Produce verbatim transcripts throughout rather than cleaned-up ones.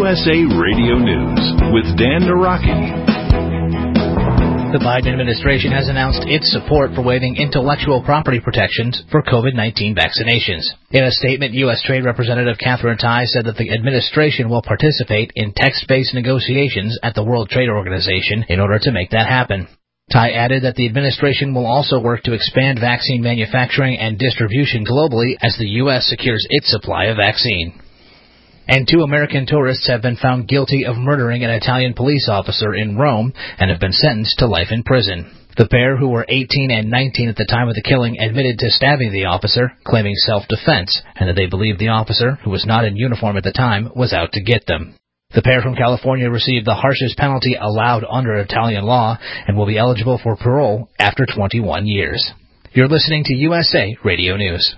S A Radio News with Dan Naraki. The Biden administration has announced its support for waiving intellectual property protections for COVID nineteen vaccinations. In a statement, U S. Trade Representative Katherine Tai said that the administration will participate in text-based negotiations at the World Trade Organization in order to make that happen. Tai added that the administration will also work to expand vaccine manufacturing and distribution globally as the U S secures its supply of vaccine. And two American tourists have been found guilty of murdering an Italian police officer in Rome and have been sentenced to life in prison. The pair, who were eighteen and nineteen at the time of the killing, admitted to stabbing the officer, claiming self-defense, and that they believed the officer, who was not in uniform at the time, was out to get them. The pair from California received the harshest penalty allowed under Italian law and will be eligible for parole after twenty-one years. You're listening to U S A Radio News.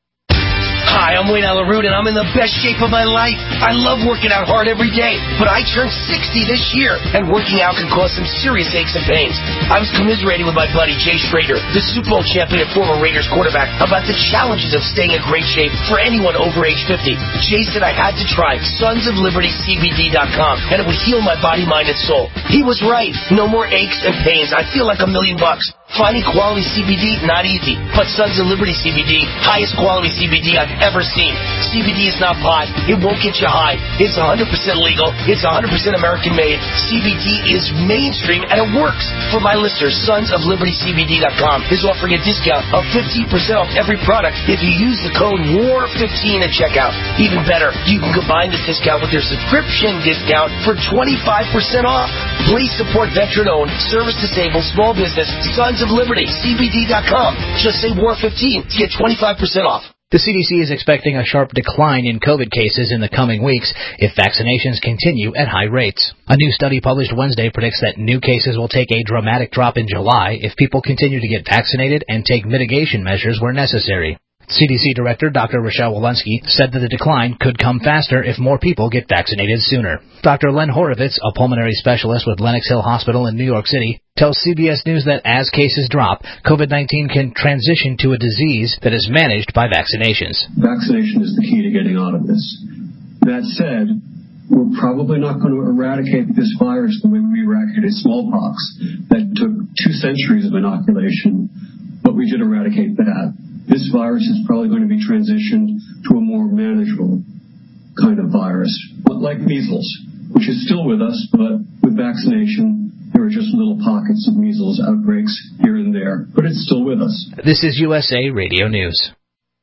Hi, I'm Wayne Alaroot, and I'm in the best shape of my life. I love working out hard every day, but I turned sixty this year, and working out can cause some serious aches and pains. I was commiserating with my buddy Jay Schrader, the Super Bowl champion and former Raiders quarterback, about the challenges of staying in great shape for anyone over age fifty. Jay said I had to try Sons of Liberty C B D dot com, and it would heal my body, mind, and soul. He was right. No more aches and pains. I feel like a million bucks. Finding quality C B D, not easy. But Sons of Liberty C B D, highest quality C B D I've ever seen. C B D is not pot. It won't get you high. It's one hundred percent legal. It's one hundred percent American made. C B D is mainstream and it works. For my listeners, Sons of Liberty C B D dot com is offering a discount of fifteen percent off every product if you use the code W A R fifteen at checkout. Even better, you can combine this discount with their subscription discount for twenty-five percent off. Please support veteran-owned, service-disabled, small business, Sons of Liberty C B D dot com. Just say W A R fifteen to get twenty-five percent off. The C D C is expecting a sharp decline in COVID cases in the coming weeks if vaccinations continue at high rates. A new study published Wednesday predicts that new cases will take a dramatic drop in July if people continue to get vaccinated and take mitigation measures where necessary. C D C Director Doctor Rochelle Walensky said that the decline could come faster if more people get vaccinated sooner. Doctor Len Horovitz, a pulmonary specialist with Lenox Hill Hospital in New York City, tells C B S News that as cases drop, COVID nineteen can transition to a disease that is managed by vaccinations. Vaccination is the key to getting out of this. That said, we're probably not going to eradicate this virus the way we eradicated smallpox. That took two centuries of inoculation, but we did eradicate that. This virus is probably going to be transitioned to a more manageable kind of virus, like measles, which is still with us, but with vaccination, there are just little pockets of measles outbreaks here and there, but it's still with us. This is U S A Radio News.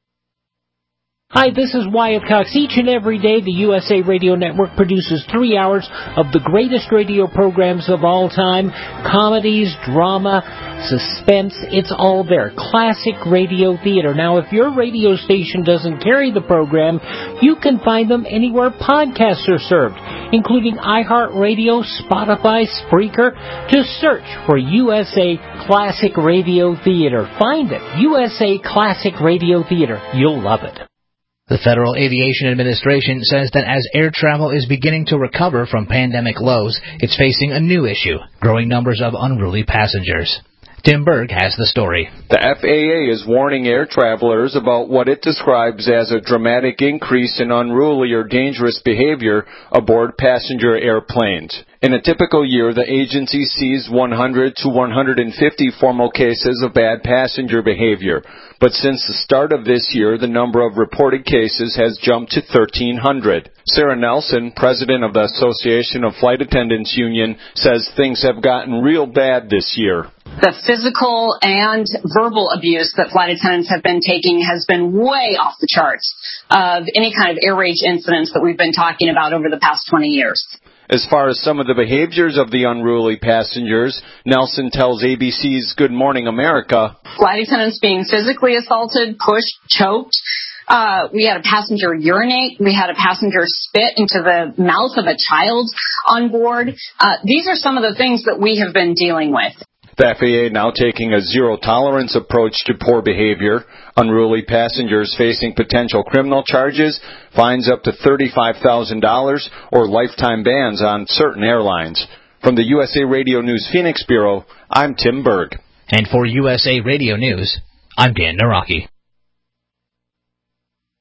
Hi, this is Wyatt Cox. Each and every day, the U S A Radio Network produces three hours of the greatest radio programs of all time. Comedies, drama, suspense, it's all there. Classic radio theater. Now, if your radio station doesn't carry the program, you can find them anywhere podcasts are served, including iHeartRadio, Spotify, Spreaker. Just search for U S A Classic Radio Theater. Find it. U S A Classic Radio Theater. You'll love it. The Federal Aviation Administration says that as air travel is beginning to recover from pandemic lows, it's facing a new issue, growing numbers of unruly passengers. Tim Berg has the story. The F A A is warning air travelers about what it describes as a dramatic increase in unruly or dangerous behavior aboard passenger airplanes. In a typical year, the agency sees one hundred to one hundred fifty formal cases of bad passenger behavior. But since the start of this year, the number of reported cases has jumped to thirteen hundred. Sarah Nelson, president of the Association of Flight Attendants Union, says things have gotten real bad this year. The physical and verbal abuse that flight attendants have been taking has been way off the charts of any kind of air rage incidents that we've been talking about over the past twenty years. As far as some of the behaviors of the unruly passengers, Nelson tells A B C's Good Morning America, flight attendants being physically assaulted, pushed, choked. Uh, we had a passenger urinate. We had a passenger spit into the mouth of a child on board. Uh, these are some of the things that we have been dealing with. The F A A now taking a zero-tolerance approach to poor behavior. Unruly passengers facing potential criminal charges, fines up to thirty-five thousand dollars, or lifetime bans on certain airlines. From the U S A Radio News Phoenix Bureau, I'm Tim Berg. And for U S A Radio News, I'm Dan Naraki.